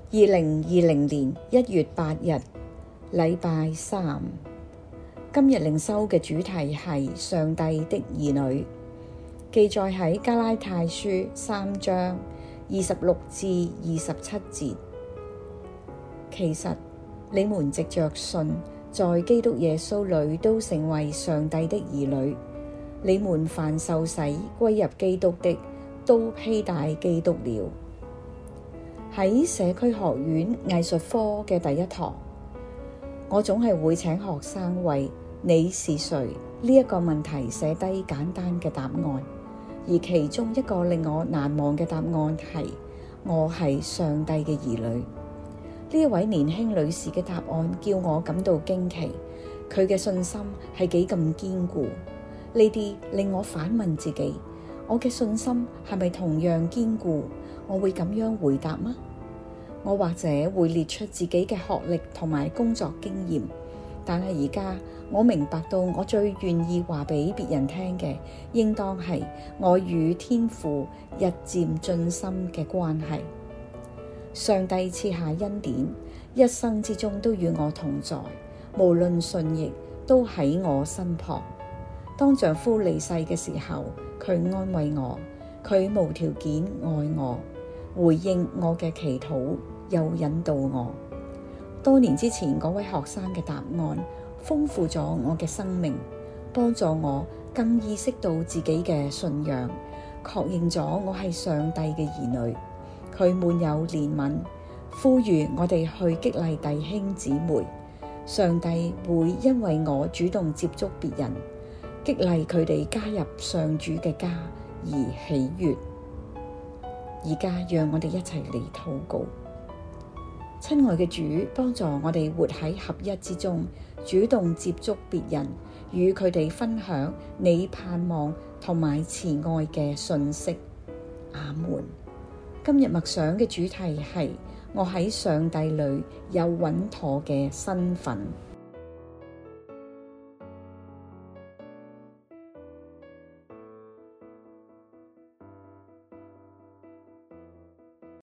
2020年1月8日，禮拜三。今日靈修嘅主題係上帝的兒女，記載喺加拉太書3章26至27節。其實你們藉着信，在基督耶穌裏都成為上帝的兒女。你們凡受洗歸入基督的，都披戴基督了。喺社區學院藝術科嘅第一堂，我總係會請學生為你是誰呢一個問題寫低簡單嘅答案，而其中一個令我難忘嘅答案係我係上帝嘅兒女。呢一位年輕女士嘅答案叫我感到驚奇，佢嘅信心係幾咁堅固。呢啲令我反問自己，我嘅信心係咪同樣堅固？我會咁樣回答嗎？我或者會列出自己嘅學歷同埋工作經驗，但係而家我明白到我最願意話俾別人聽嘅，應當係我與天父日漸進深嘅關係。上帝賜下恩典，一生之中都與我同在，無論順逆都喺我身旁。當丈夫離世嘅時候，佢安慰我，佢無條件愛我，回應我嘅祈禱，又引導我。多年之前嗰位學生嘅答案，豐富咗我嘅生命，幫助我更意識到自己嘅信仰，確認咗我係上帝嘅兒女。佢滿有憐憫，呼籲我哋去激勵弟兄姊妹。上帝會因為我主動接觸別人，激勵佢哋加入上主嘅家而喜悅。而家讓我哋一齊嚟禱告。親愛嘅主，幫助我哋活喺合一之中，主動接觸別人，與佢哋分享你盼望同埋慈愛嘅訊息。阿們。今日默想嘅主題係我喺上帝裏有穩妥嘅身份。